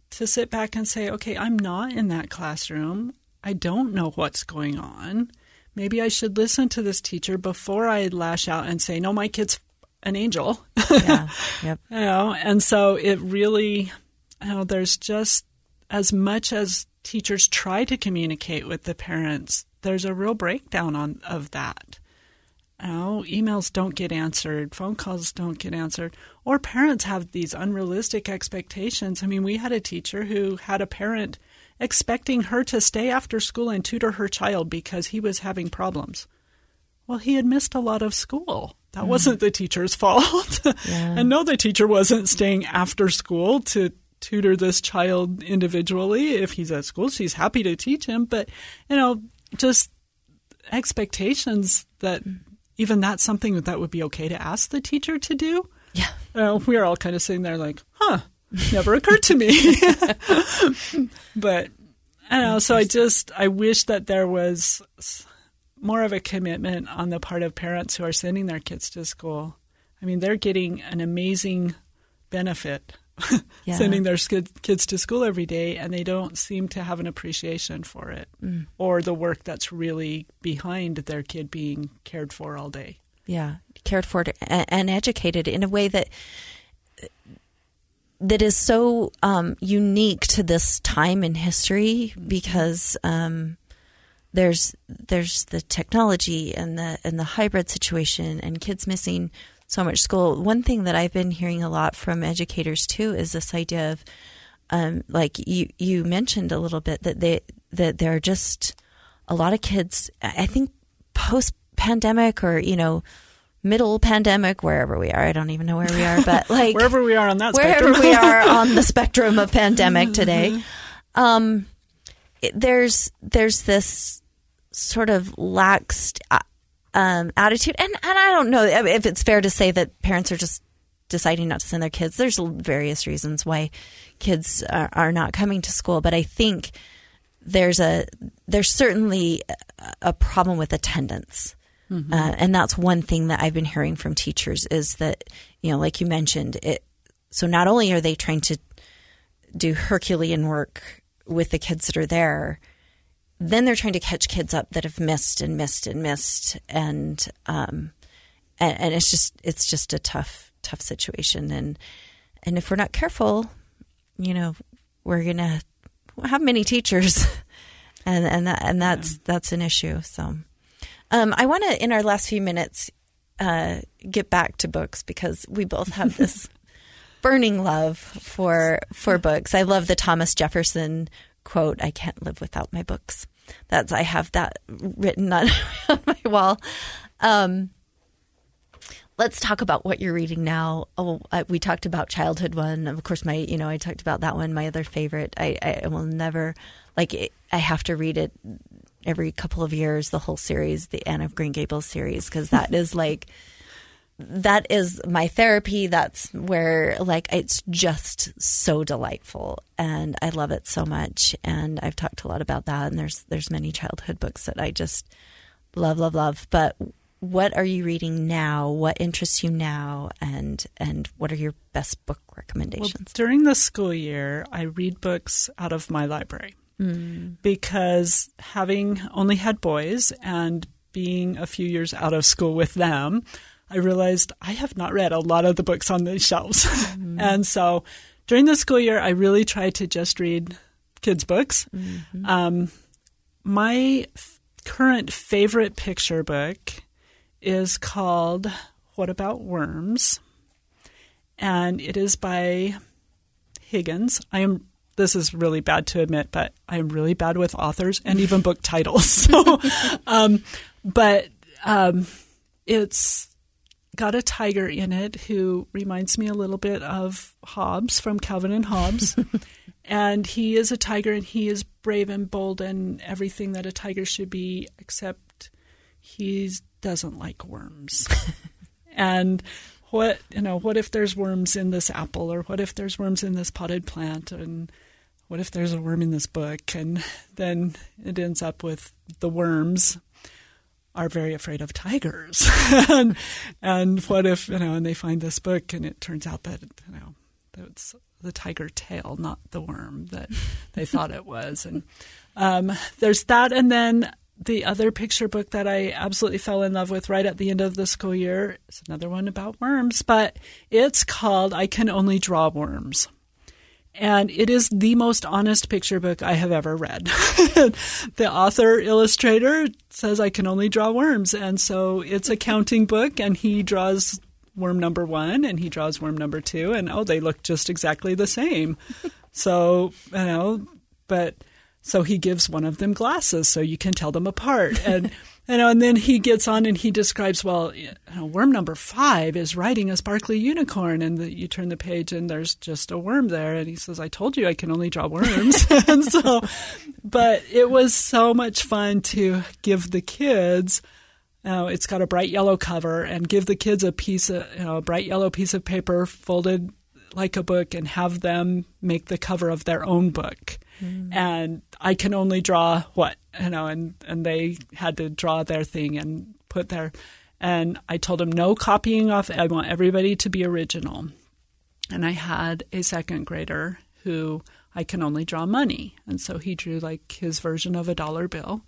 to sit back and say, okay, I'm not in that classroom. I don't know what's going on. Maybe I should listen to this teacher before I lash out and say, no, my kid's an angel. Yeah. Yep. You know, and so it really, you know, there's just as much as teachers try to communicate with the parents, there's a real breakdown on of that. You know, emails don't get answered, phone calls don't get answered, or parents have these unrealistic expectations. I mean, we had a teacher who had a parent expecting her to stay after school and tutor her child because he was having problems. Well, he had missed a lot of school. That mm. wasn't the teacher's fault. Yeah. And no, the teacher wasn't staying after school to tutor this child individually. If he's at school, she's happy to teach him. But, you know, just expectations that mm. even that's something that would be okay to ask the teacher to do. Yeah. Uh, we were all kind of sitting there like, huh, never occurred to me. But, I don't know, so I just, I wish that there was more of a commitment on the part of parents who are sending their kids to school. I mean, they're getting an amazing benefit yeah. sending their kids to school every day, and they don't seem to have an appreciation for it mm. or the work that's really behind their kid being cared for all day. Yeah, cared for and educated in a way that that is so um, unique to this time in history because um, there's there's the technology and the and the hybrid situation and kids missing so much school. One thing that I've been hearing a lot from educators too is this idea of um, like you you mentioned a little bit that they that there are just a lot of kids. I think post pandemic or you know. middle pandemic, wherever we are. I don't even know where we are, but like wherever we are on that wherever spectrum. we are on the spectrum of pandemic today. Um, it, there's there's this sort of laxed um, attitude, and and I don't know if it's fair to say that parents are just deciding not to send their kids. There's various reasons why kids are, are not coming to school, but I think there's a there's certainly a problem with attendance. Mm-hmm. Uh, and that's one thing that I've been hearing from teachers is that, you know, like you mentioned, it. So not only are they trying to do Herculean work with the kids that are there, then they're trying to catch kids up that have missed and missed and missed, and um, and, and it's just it's just a tough tough situation, and and if we're not careful, you know, we're gonna have many teachers, and and that and that's yeah. that's an issue. So. Um, I want to, in our last few minutes, uh, get back to books because we both have this burning love for for books. I love the Thomas Jefferson quote, "I can't live without my books." That's I have that written on, on my wall. Um, let's talk about what you're reading now. Oh, I, we talked about Childhood One. Of course, my you know I talked about that one. My other favorite. I, I will never like. It, I have to read it every couple of years, the whole series, the Anne of Green Gables series, because that is like, that is my therapy. That's where like, it's just so delightful and I love it so much. And I've talked a lot about that. And there's, there's many childhood books that I just love, love, love. But what are you reading now? What interests you now? And, and what are your best book recommendations? Well, during the school year, I read books out of my library. Mm. Because having only had boys and being a few years out of school with them, I realized I have not read a lot of the books on these shelves. Mm. And so during the school year, I really tried to just read kids' books. Mm-hmm. Um, my f- current favorite picture book is called What About Worms? And it is by Higgins. I am This is really bad to admit, but I'm really bad with authors and even book titles. So, um, but um, it's got a tiger in it who reminds me a little bit of Hobbes from Calvin and Hobbes. And he is a tiger and he is brave and bold and everything that a tiger should be, except he doesn't like worms. And what, you know, what if there's worms in this apple, or what if there's worms in this potted plant, and what if there's a worm in this book? And then it ends up with the worms are very afraid of tigers. and, and what if, you know, and they find this book and it turns out that, you know, that it's the tiger tail, not the worm that they thought it was. And um, there's that. And then the other picture book that I absolutely fell in love with right at the end of the school year is another one about worms, but it's called I Can Only Draw Worms. And it is the most honest picture book I have ever read. The author illustrator says I can only draw worms. And so it's a counting book, and he draws worm number one and he draws worm number two, and oh, they look just exactly the same. So, you know, but so he gives one of them glasses so you can tell them apart. And you know, and then he gets on and he describes, well, you know, worm number five is riding a sparkly unicorn, and the, you turn the page and there's just a worm there, and he says, I told you I can only draw worms. And so, but it was so much fun to give the kids. Uh, it's got a bright yellow cover, and give the kids a piece of, you know, a bright yellow piece of paper folded like a book, and have them make the cover of their own book. Mm. And I can only draw what, you know, and, and they had to draw their thing and put their, and I told them no copying off. I want everybody to be original. And I had a second grader who I can only draw money. And so he drew like his version of a dollar bill.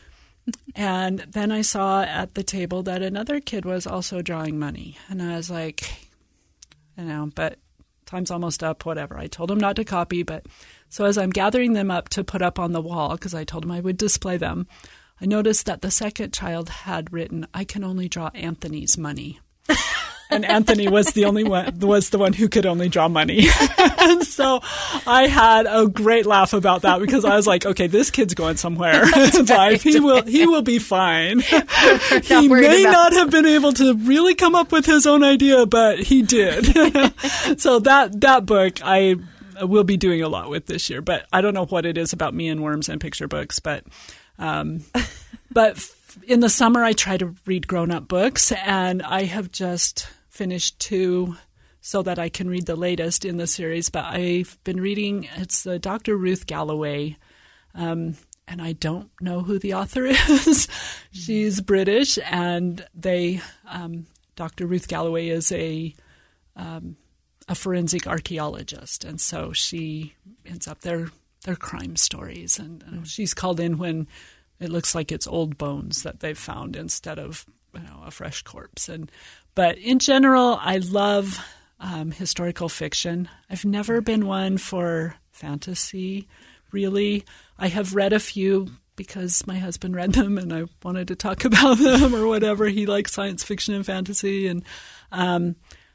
And then I saw at the table that another kid was also drawing money. And I was like, you know, but time's almost up, whatever. I told him not to copy, but so as I'm gathering them up to put up on the wall, because I told him I would display them, I noticed that the second child had written, I can only draw Anthony's money. And Anthony was the only one, was the one who could only draw money. And so I had a great laugh about that, because I was like, okay, this kid's going somewhere in life. He will, he will be fine. He may about- not have been able to really come up with his own idea, but he did. So that, that book I will be doing a lot with this year, but I don't know what it is about me and worms and picture books, but, um, but in the summer I try to read grown-up books, and I have just finished two so that I can read the latest in the series. But I've been reading, it's the Doctor Ruth Galloway, um, and I don't know who the author is. She's British, and they, um, Doctor Ruth Galloway is a um, a forensic archaeologist, and so she ends up their their crime stories, and uh, she's called in when it looks like it's old bones that they've found instead of, you know, a fresh corpse. And but in general, I love um, historical fiction. I've never been one for fantasy, really. I have read a few because my husband read them and I wanted to talk about them or whatever. He likes science fiction and fantasy, and um,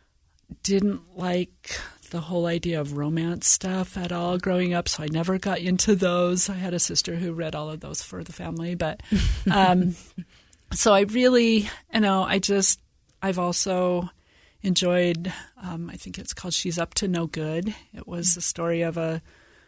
didn't like the whole idea of romance stuff at all growing up, so I never got into those. I had a sister who read all of those for the family, but um, so I really, you know, I just, I've also enjoyed, um, I think it's called She's Up to No Good. It was the story of a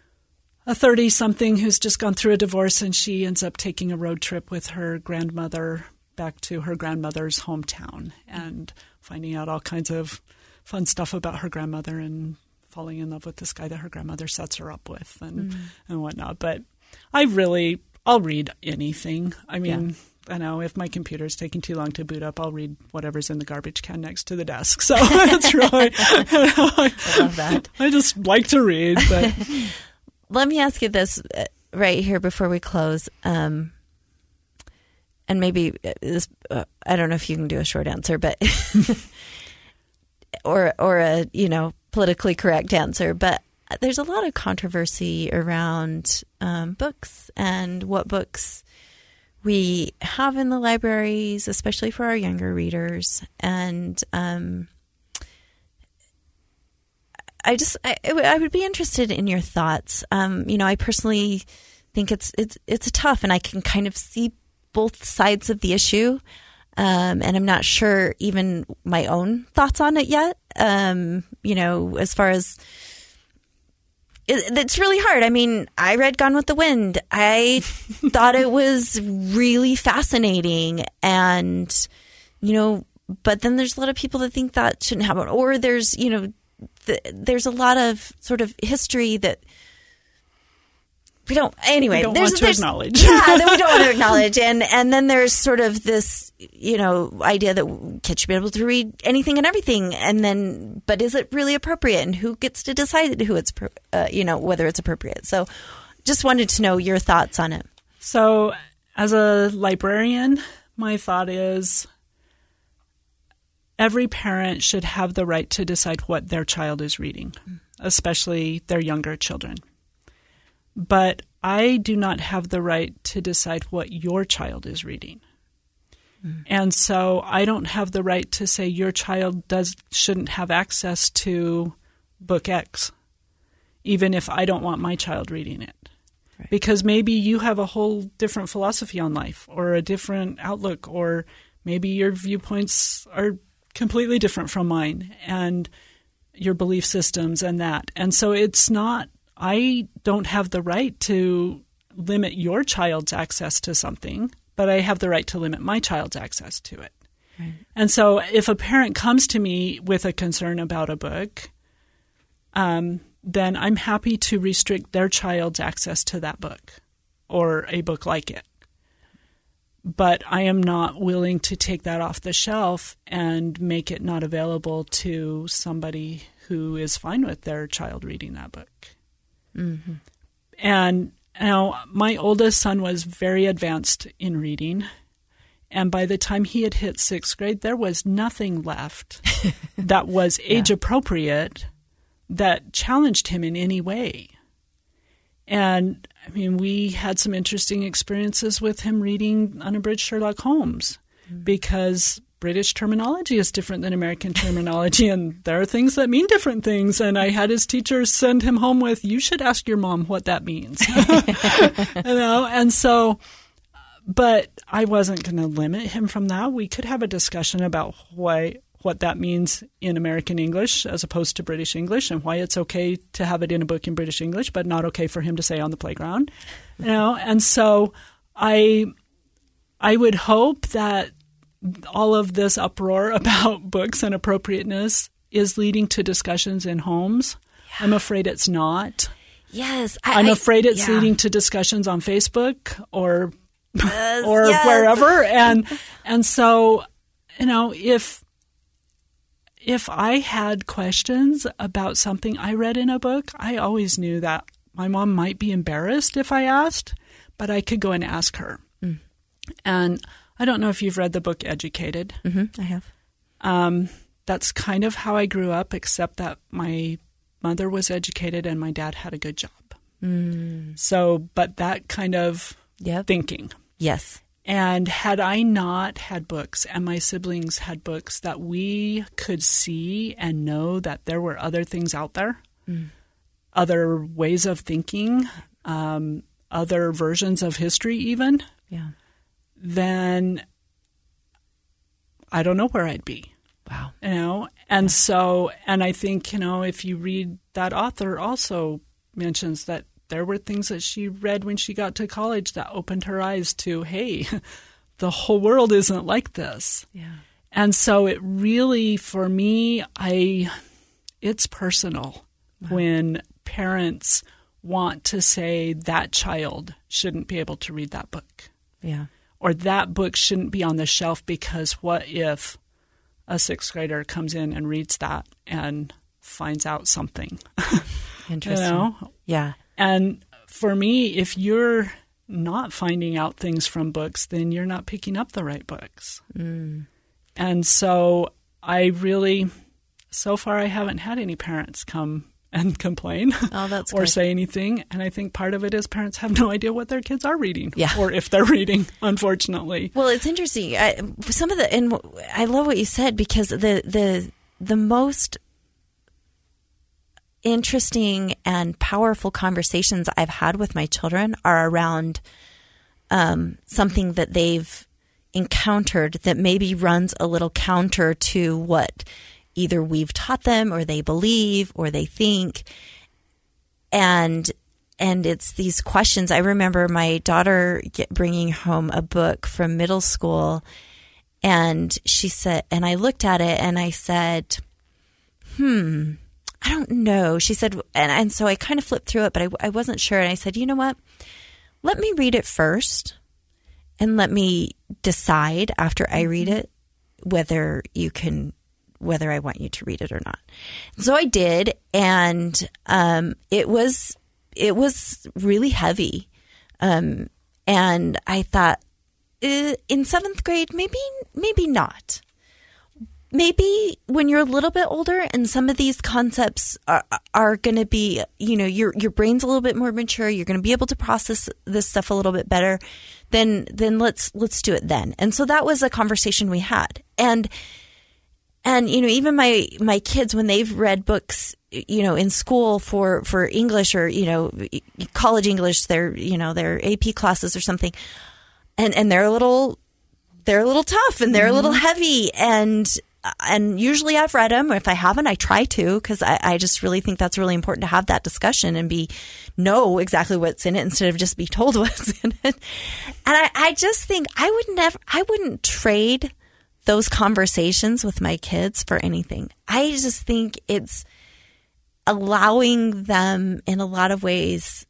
a thirty-something who's just gone through a divorce, and she ends up taking a road trip with her grandmother back to her grandmother's hometown and finding out all kinds of fun stuff about her grandmother and falling in love with this guy that her grandmother sets her up with and, mm. and whatnot. But I really, I'll read anything. I mean, yeah. I know if my computer's taking too long to boot up, I'll read whatever's in the garbage can next to the desk. So it's really, you know, I, I love that. I just like to read. But let me ask you this right here before we close. Um, and maybe this, uh, I don't know if you can do a short answer, but or or a, you know, politically correct answer, but there's a lot of controversy around um, books and what books we have in the libraries, especially for our younger readers. And um, I just I, I would be interested in your thoughts. Um, you know, I personally think it's it's it's tough, and I can kind of see both sides of the issue. Um, and I'm not sure even my own thoughts on it yet. Um, you know, as far as it, it's really hard. I mean, I read Gone with the Wind. I thought it was really fascinating, and you know, but then there's a lot of people that think that shouldn't happen, or there's you know, th- there's a lot of sort of history that we don't, anyway. We don't there's, want to there's, acknowledge. Yeah, that we don't want to acknowledge. And, and then there's sort of this, you know, idea that kids should be able to read anything and everything. And then, but is it really appropriate? And who gets to decide who it's, uh, you know, whether it's appropriate? So just wanted to know your thoughts on it. So as a librarian, my thought is every parent should have the right to decide what their child is reading, especially their younger children. But I do not have the right to decide what your child is reading. Mm. And so I don't have the right to say your child does shouldn't have access to book X, even if I don't want my child reading it. Right. Because maybe you have a whole different philosophy on life or a different outlook, or maybe your viewpoints are completely different from mine and your belief systems and that. And so it's not, I don't have the right to limit your child's access to something, but I have the right to limit my child's access to it. Right. And so if a parent comes to me with a concern about a book, um, then I'm happy to restrict their child's access to that book or a book like it. But I am not willing to take that off the shelf and make it not available to somebody who is fine with their child reading that book. Mm-hmm. And now my oldest son was very advanced in reading. And by the time he had hit sixth grade, there was nothing left that was age yeah. appropriate that challenged him in any way. And I mean, we had some interesting experiences with him reading unabridged Sherlock Holmes mm-hmm. because British terminology is different than American terminology, and there are things that mean different things. And I had his teachers send him home with, you should ask your mom what that means. you know, and so, but I wasn't going to limit him from that. We could have a discussion about why what that means in American English as opposed to British English, and why it's okay to have it in a book in British English, but not okay for him to say on the playground. You know, and so I, I would hope that all of this uproar about books and appropriateness is leading to discussions in homes. Yeah. I'm afraid it's not. Yes. I, I'm afraid it's yeah. leading to discussions on Facebook or yes, or yes. wherever. And and so, you know, if if I had questions about something I read in a book, I always knew that my mom might be embarrassed if I asked, but I could go and ask her. Mm. And I don't know if you've read the book Educated. Mm-hmm, I have. Um, that's kind of how I grew up, except that my mother was educated and my dad had a good job. Mm. So, but that kind of yep. thinking. Yes. And had I not had books and my siblings had books that we could see and know that there were other things out there, mm. other ways of thinking, um, other versions of history even, yeah. then I don't know where I'd be. Wow. You know, and yeah. so, and I think, you know, if you read that author also mentions that there were things that she read when she got to college that opened her eyes to, hey, the whole world isn't like this. Yeah. And so it really, for me, I, it's personal wow. when parents want to say that child shouldn't be able to read that book. Yeah. Or that book shouldn't be on the shelf because what if a sixth grader comes in and reads that and finds out something? Interesting. You know? Yeah. And for me, if you're not finding out things from books, then you're not picking up the right books. Mm. And so I really, so far I haven't had any parents come and complain oh, that's or good. say anything. And I think part of it is parents have no idea what their kids are reading yeah. or if they're reading, unfortunately. Well, it's interesting. I, some of the, and I love what you said, because the, the, the most interesting and powerful conversations I've had with my children are around um, something that they've encountered that maybe runs a little counter to what either we've taught them or they believe or they think. And and it's these questions. I remember my daughter get, bringing home a book from middle school, and she said, and I looked at it and I said, hmm, I don't know. She said, and, and so I kind of flipped through it, but I, I wasn't sure. And I said, you know what? Let me read it first and let me decide after I read it whether you can, whether I want you to read it or not. So I did. And um, it was, it was really heavy. Um, and I thought, uh, in seventh grade, maybe, maybe not. Maybe when you're a little bit older and some of these concepts are, are going to be, you know, your your brain's a little bit more mature, you're going to be able to process this stuff a little bit better, then then let's let's do it then. And so that was a conversation we had. And and you know, even my my kids, when they've read books, you know, in school for for English or, you know, college English, their, you know, their A P classes or something, and and they're a little they're a little tough and they're mm-hmm. a little heavy, and And usually I've read them. If I haven't, I try to, because I, I just really think that's really important to have that discussion and be know exactly what's in it instead of just be told what's in it. And I, I just think I would never, I wouldn't trade those conversations with my kids for anything. I just think it's allowing them in a lot of ways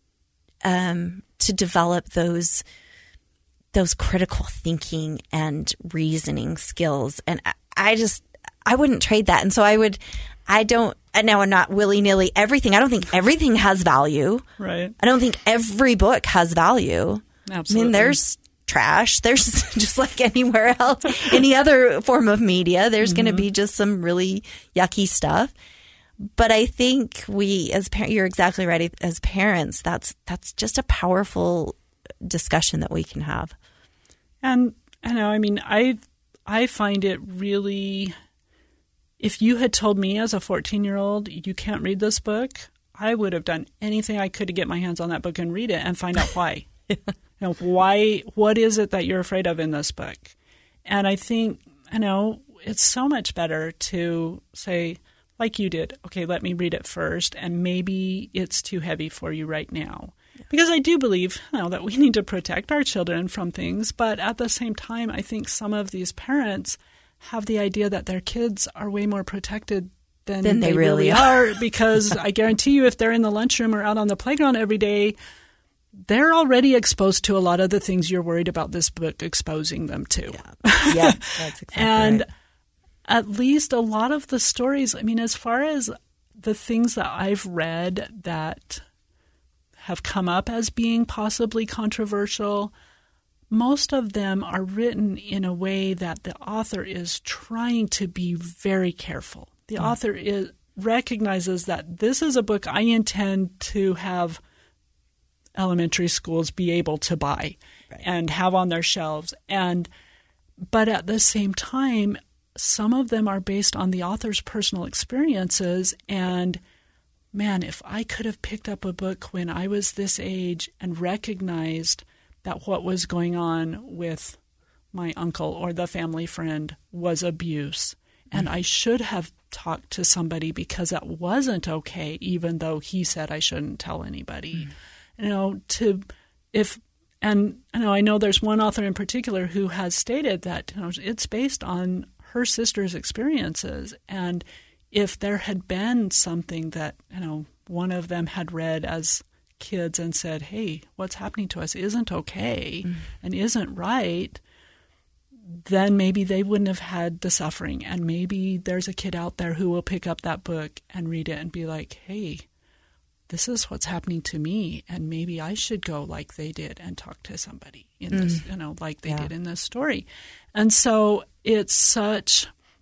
um, to develop those those critical thinking and reasoning skills. And I, I just, I wouldn't trade that. And so I would, I don't, and now I'm not willy-nilly everything. I don't think everything has value. Right. I don't think every book has value. Absolutely. I mean, there's trash. There's just like anywhere else, any other form of media, there's mm-hmm. going to be just some really yucky stuff. But I think we, as parents, you're exactly right. As parents, that's, that's just a powerful discussion that we can have. And I know, I mean, I I find it really, if you had told me as a fourteen-year-old, you can't read this book, I would have done anything I could to get my hands on that book and read it and find out why. yeah. You know, why, what is it that you're afraid of in this book? And I think, you know, it's so much better to say, like you did, okay, let me read it first, and maybe it's too heavy for you right now. Because I do believe, you know, that we need to protect our children from things, but at the same time, I think some of these parents have the idea that their kids are way more protected than, than they, they really really are. are. Because I guarantee you, if they're in the lunchroom or out on the playground every day, they're already exposed to a lot of the things you're worried about this book exposing them to. Yeah, yeah, that's exactly and right. At least a lot of the stories, I mean, as far as the things that I've read that have come up as being possibly controversial, most of them are written in a way that the author is trying to be very careful. The mm. author is, recognizes that this is a book I intend to have elementary schools be able to buy right. and have on their shelves. And but at the same time, some of them are based on the author's personal experiences. And man, if I could have picked up a book when I was this age and recognized that what was going on with my uncle or the family friend was abuse, mm-hmm. and I should have talked to somebody because that wasn't okay, even though he said I shouldn't tell anybody. Mm-hmm. You know, to if and you know, I know there's one author in particular who has stated that, you know, it's based on her sister's experiences, and if there had been something that, you know, one of them had read as kids and said, hey, what's happening to us isn't okay mm. and isn't right, then maybe they wouldn't have had the suffering. And maybe there's a kid out there who will pick up that book and read it and be like, hey, this is what's happening to me, and maybe I should go like they did and talk to somebody in mm. this, you know, like they yeah. did in this story. And so it's such...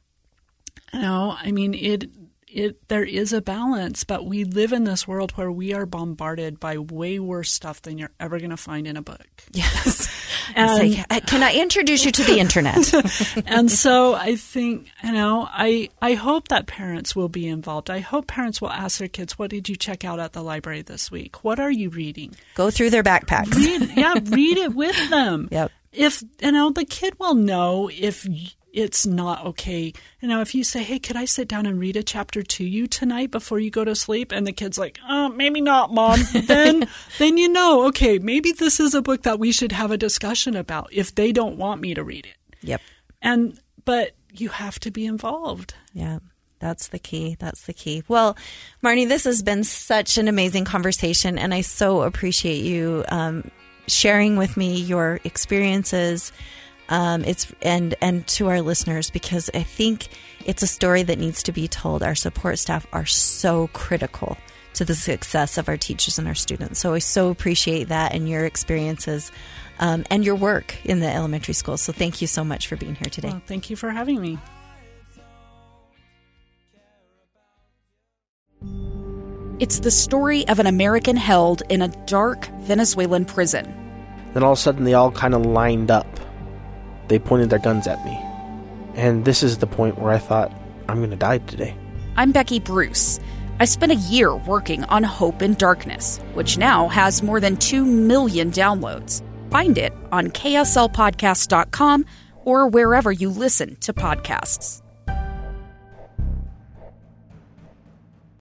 You know, I mean, it it there is a balance, but we live in this world where we are bombarded by way worse stuff than you're ever going to find in a book. Yes. And like, can I introduce you to the internet? And so I think, you know, I I hope that parents will be involved. I hope parents will ask their kids, what did you check out at the library this week? What are you reading? Go through their backpacks. Read, yeah, read it with them. Yep. If, you know, the kid will know if it's not okay. You know, if you say, hey, could I sit down and read a chapter to you tonight before you go to sleep? And the kid's like, oh, maybe not, Mom. Then then you know, okay, maybe this is a book that we should have a discussion about if they don't want me to read it. Yep. And but you have to be involved. Yeah. That's the key. That's the key. Well, Marnie, this has been such an amazing conversation, and I so appreciate you um, sharing with me your experiences. Um, it's and and to our listeners, because I think it's a story that needs to be told. Our support staff are so critical to the success of our teachers and our students. So I so appreciate that and your experiences um, and your work in the elementary school. So thank you so much for being here today. Well, thank you for having me. It's the story of an American held in a dark Venezuelan prison. Then all of a sudden they all kind of lined up. They pointed their guns at me. And this is the point where I thought, I'm going to die today. I'm Becky Bruce. I spent a year working on Hope in Darkness, which now has more than two million downloads. Find it on K S L podcast dot com or wherever you listen to podcasts.